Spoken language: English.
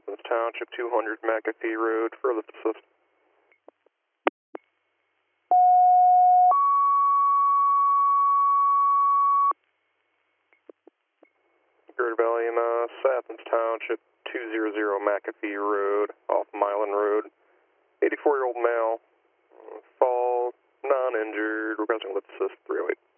Athens Township, 200 McAfee Road, further assist. Greater Valley EMS, Athens Township, 200 McAfee Road, off Milan Road. 84-year-old male, fall, non-injured, requesting lift assist 308.